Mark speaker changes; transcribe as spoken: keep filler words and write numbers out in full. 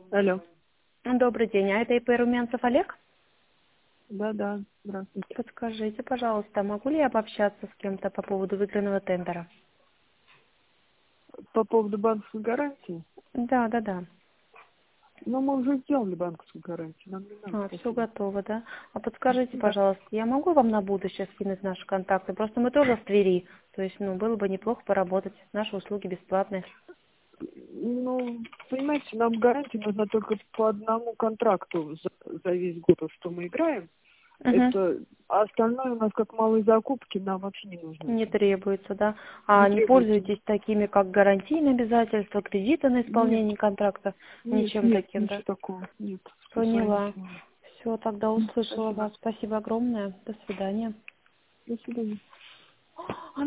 Speaker 1: Алло.
Speaker 2: Добрый день, а это ИП Румянцев Олег?
Speaker 1: Да, да, здравствуйте.
Speaker 2: Подскажите, пожалуйста, могу ли я пообщаться с кем-то по поводу выигранного тендера?
Speaker 1: По поводу банковской гарантии.
Speaker 2: Да, да, да.
Speaker 1: Ну, мы уже сделали банковскую гарантию, нам не надо,
Speaker 2: А, все
Speaker 1: спасибо.
Speaker 2: готово, да? А подскажите,
Speaker 1: Да.
Speaker 2: пожалуйста, я могу вам на будущее скинуть наши контакты? Просто мы тоже в Твери, то есть, ну, было бы неплохо поработать. Наши услуги бесплатные.
Speaker 1: Ну, понимаете, нам гарантия нужна только по одному контракту за, за весь год, вот что мы играем.
Speaker 2: Угу.
Speaker 1: Это, а остальное у нас как малые закупки, нам вообще не нужно
Speaker 2: Не
Speaker 1: это.
Speaker 2: требуется, да?
Speaker 1: Не
Speaker 2: А не
Speaker 1: требуется.
Speaker 2: пользуетесь такими, как гарантийные обязательства, кредиты на
Speaker 1: Нет,
Speaker 2: исполнение контракта?
Speaker 1: нет,
Speaker 2: Ничем
Speaker 1: нет,
Speaker 2: таким,
Speaker 1: ничего
Speaker 2: да?
Speaker 1: такого. Нет, специально
Speaker 2: Поняла.
Speaker 1: ничего нет.
Speaker 2: Все, тогда
Speaker 1: М,
Speaker 2: услышала
Speaker 1: Спасибо.
Speaker 2: вас. Спасибо огромное. До свидания.
Speaker 1: До свидания.